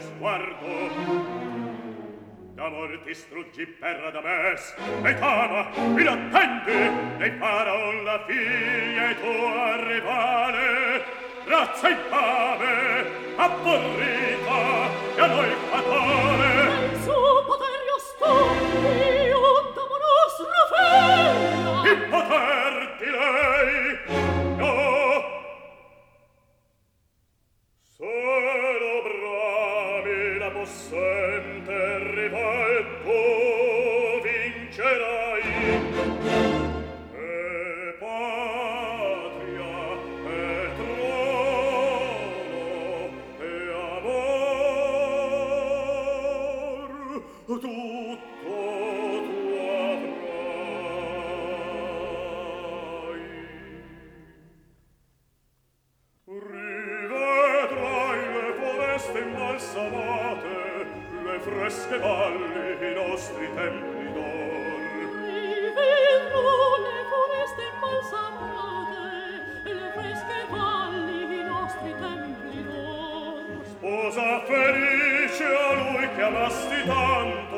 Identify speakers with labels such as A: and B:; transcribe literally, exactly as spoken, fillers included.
A: sguardo. D'amor ti struggi per Radames, e t'ama, ed attende, e faraon la figlia e tua rivale, razza infame, abborrita, e a noi fatale.
B: Nel suo poter io sto, io d'amoros Raffaella.
A: Il poter di lei, no. Solo bravi la possente rival tu vincerai. E patria, e trono, e amor, tutto tu avrai. Rivedrai le foreste imbalsamate, le fresche valli, i nostri templi d'or.
B: Rivedrò le foreste imbalsamate, le fresche valli, i nostri templi d'or.
A: Sposa felice a lui che amasti tanto,